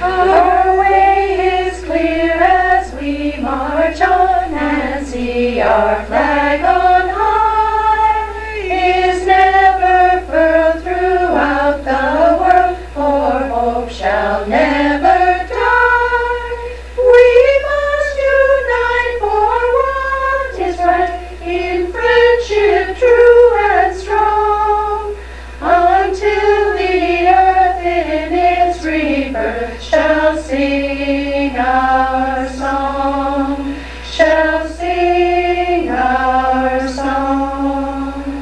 Our way is clear as we march on and see our flag on high is never furled throughout the world, for hope shall never die. We must unite for what is right in friendship true and strong, until the earth in its rebirth